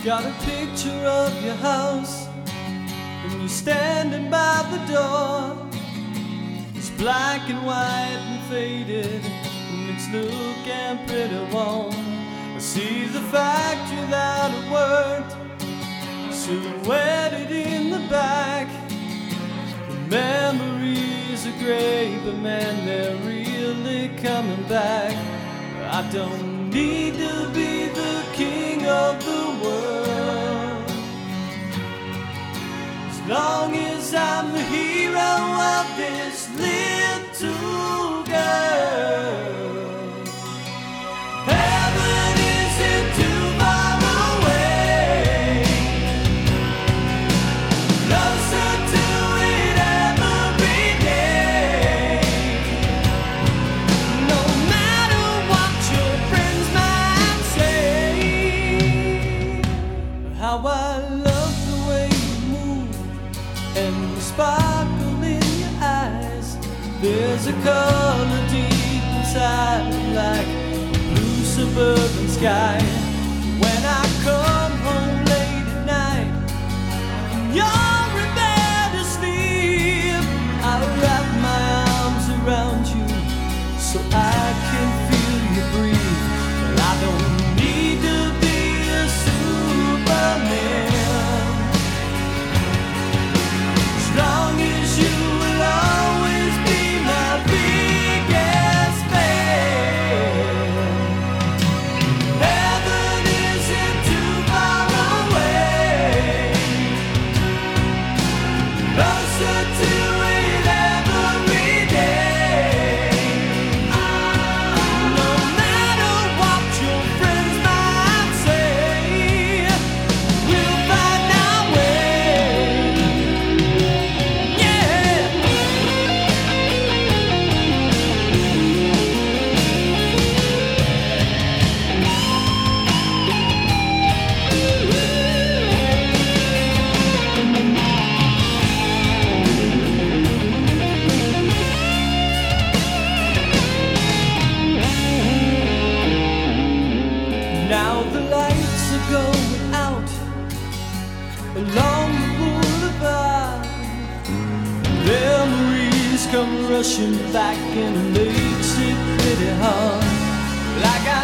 Got a picture of your house, and you're standing by the door. It's black and white and faded, and it's looking pretty warm. I see the factory that it worked, silhouetted in the back. The memories are great, but man, they're really coming back. I don't need to be the king of the world, as long as I'm the hero of this little girl. Heaven isn't too far away, closer to it every day. No matter what your friends might say, how I love the way you move and the sparkle in your eyes. There's a color deep inside, like a blue suburban sky. When I come home late at night and you're in bed asleep, I wrap my arms around you so I can feel you breathe. Well, I don't need to be a Superman, as long as you will always be my biggest fan. Heaven isn't too far away, closer to it every day. No matter what your friends might say, we'll find our way. Yeah. Now the lights are going out along the boulevard. Memories come rushing back and it makes it pretty hard. Like I